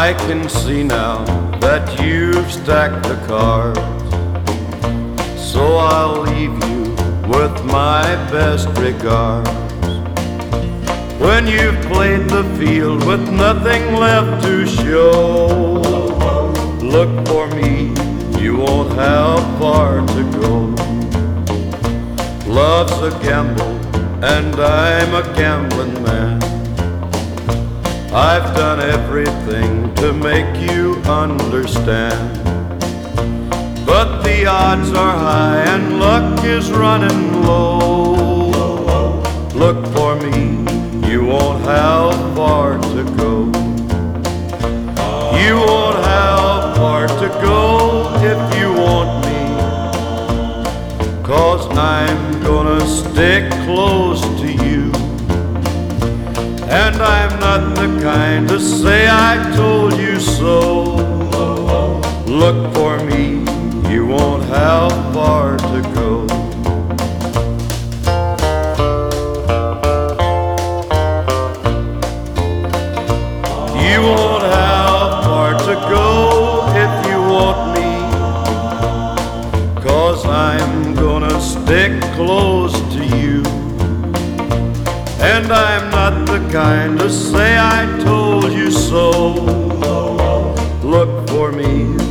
I can see now that you've stacked the cards, so I'll leave you with my best regards. When you've played the field with nothing left to show, look for me, you won't have far to go. Love's a gamble and I'm a gambling man. I've done everything to make you understand, but the odds are high and luck is running low. Look for me, you won't have far to go. You won't have far to go if you want me, 'cause I'm gonna stick close to you. And I'm not the kind to say I told you so. Look for me, you won't have far to go. You won't have far to go if you want me, 'cause I'm gonna stick close to you. And I'm not the kind to say I told you so. Look for me,